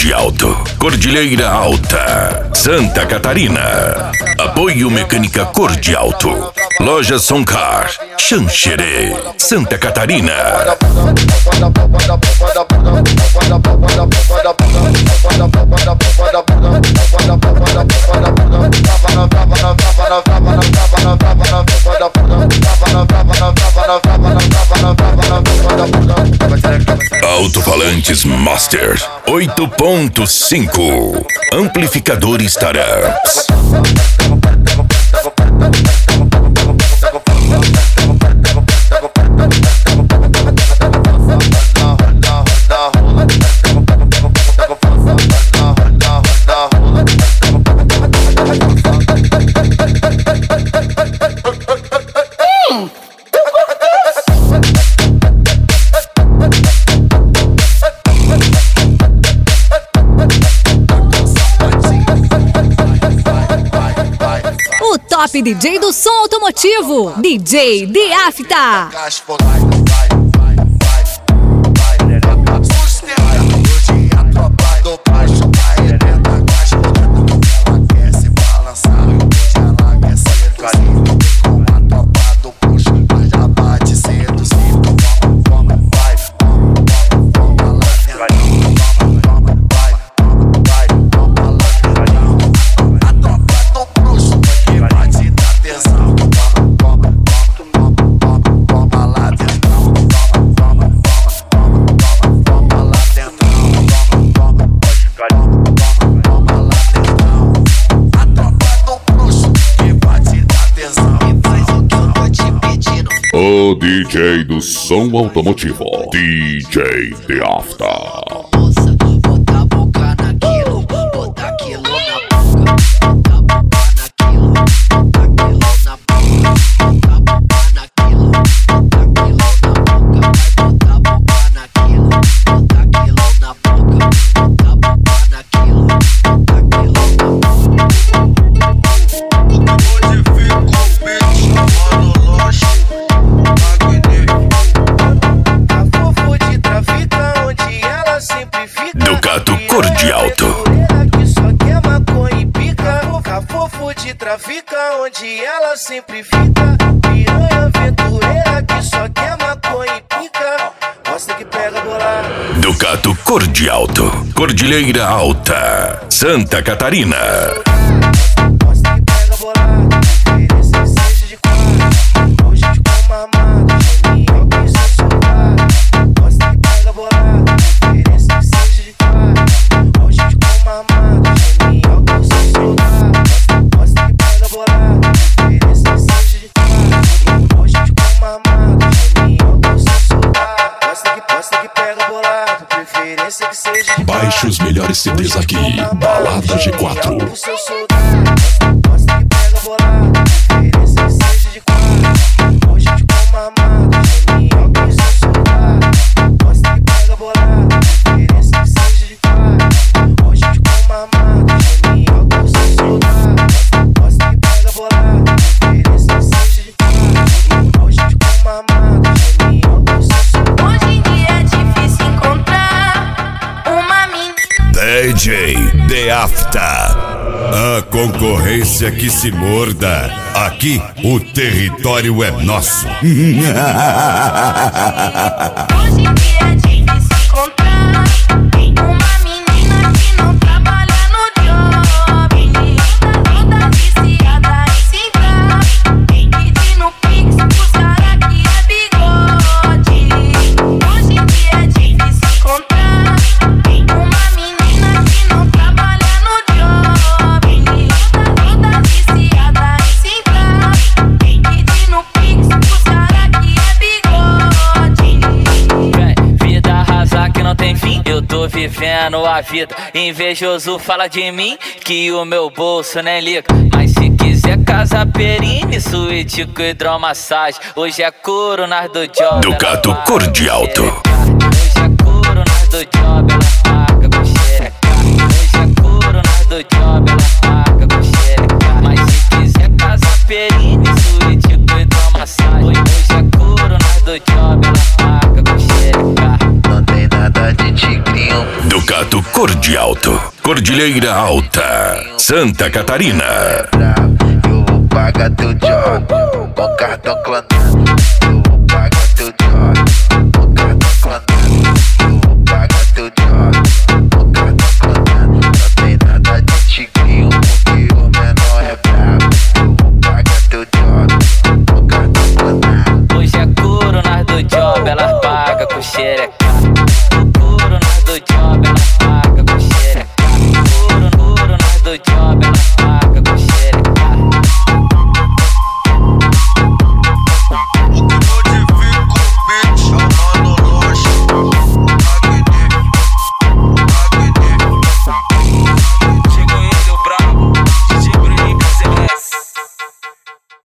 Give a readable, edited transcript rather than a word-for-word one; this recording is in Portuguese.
Corde Alto, Cordilheira Alta, Santa Catarina. Apoio Mecânica Corde Alto. Loja Soncar, Xanxerê, Santa Catarina. Alto-falantes Master 8.5. Amplificadores Taramps. Top DJ do som automotivo, DJ The Afta. O DJ do som automotivo, DJ The Afta. Ducato Corde Alto. Trafica onde ela sempre fica. Piranha aventureira que só quer maconha e pica. Mostra que pega bolado. Ducato Corde Alto, Cordilheira Alta, Santa Catarina. Mostra que pega bolado. Oferecer seja de quatro. Hoje de como amado. Genial que só soldado. Mostra que pega bolado. Oferecer seja de quatro. Hoje de como amado. Genial que só soldado. Mostra que pega bolado. Oferecer seja de quatro. Hoje de como amado. Genial que só soldado. Mostra que pega bolado. Preferência que seja de quatro. Baixe os melhores CDs aqui, Balada G4. Mostra que pega bolado. Preferência que seja de quatro. Hoje de como amado. Genial que só soldado. Mostra que pega bolado. Preferência que seja de quatro. Hoje de como amado. Genial que só soldado. Mostra que pega bolado. Preferência que seja de quatro. Hoje de como amado. Genial que só soldado. Hoje em dia é difícil encontrar uma menina. DJ The Afta. A concorrência que se morda. Aqui o território é nosso. Hoje em dia é difícil encontrar uma menina que não trabalha no job. Toda viciada em sentar, pedindo pix pros caras que é bigode. Hoje em dia é difícil encontrar uma menina que não trabalha no job. Toda viciada em sentar, pedindo pix pros caras que é bigode. Vida rasa que não tem fim, eu tô vivendo a vida. Invejoso fala de mim que o meu bolso nem liga. Mas se quiser casa perine, suíte com hidromassagem. Hoje é couro nas do job. Ducato Corde Alto. Hoje é couro nas do job, ela paga com xereca. Hoje é couro nas do job, ela paga com xereca. Mas se quiser casa perine, suíte com hidromassagem. Hoje é couro nas do job, ela paga com xereca. Não tem nada de tigrinho. Ducato Cor de Alto, Cordilheira Alta, Santa Catarina. Eu vou pagar teu job com cartão clonado.